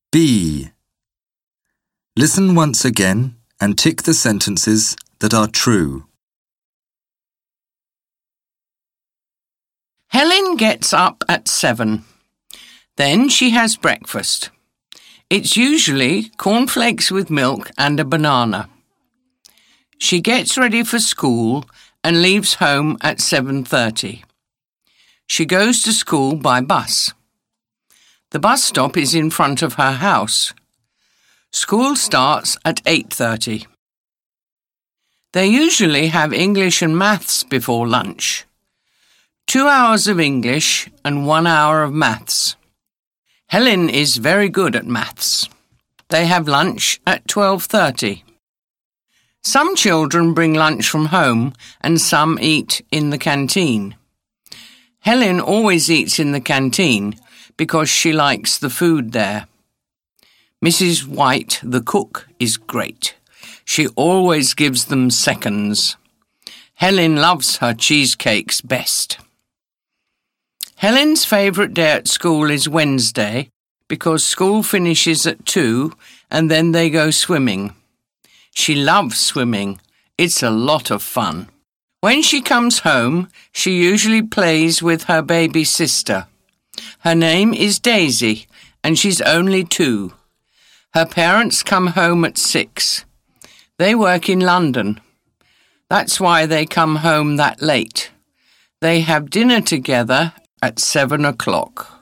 B. Listen once again and tick the sentences that are true. Helen gets up at 7. Then she has breakfast. It's usually cornflakes with milk and a banana. She gets ready for school and leaves home at 7:30. She goes to school by bus. The bus stop is in front of her house. School starts at 8:30. They usually have English and maths before lunch. 2 hours of English and 1 hour of maths. Helen is very good at maths. They have lunch at 12:30. Some children bring lunch from home and some eat in the canteen. Helen always eats in the canteen because she likes the food there. Mrs. White, the cook, is great. She always gives them seconds. Helen loves her cheesecakes best. Helen's favourite day at school is Wednesday because school finishes at 2 and then they go swimming. She loves swimming. It's a lot of fun. When she comes home, she usually plays with her baby sister. Her name is Daisy and she's only 2. Her parents come home at 6. They work in London. That's why they come home that late. They have dinner together at 7 o'clock.